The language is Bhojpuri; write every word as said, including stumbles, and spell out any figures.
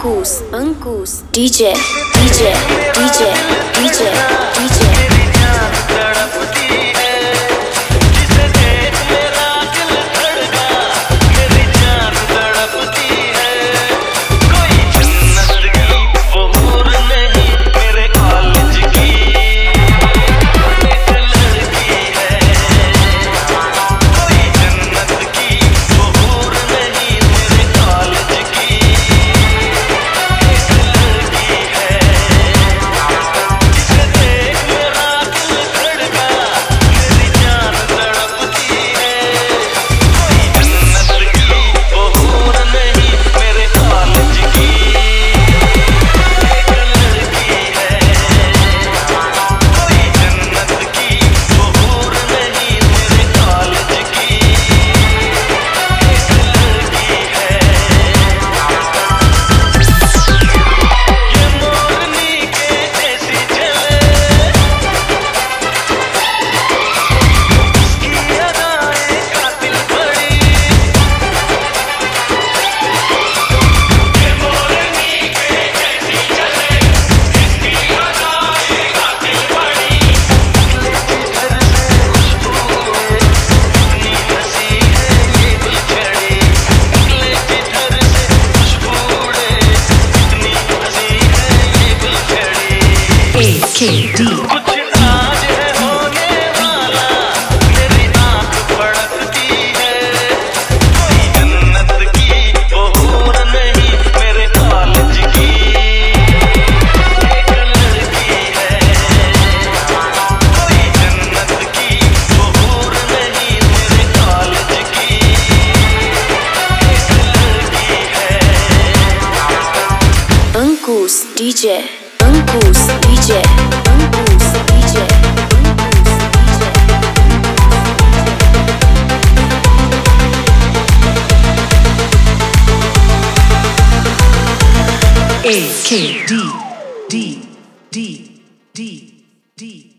Ankus, Ankus, D J, D J, D J, D J, D J. K D कुछ आज है होने वाला, मेरी आँख फड़कती है। कोई जन्नत की वो हूर नहीं, मेरे कॉलेज की एक लड़की है। कोई जन्नत की वो हूर नहीं, मेरे कॉलेज की एक लड़की है। Ankus, D J, Ankus, D J, Ankus, D J, A K D D D D D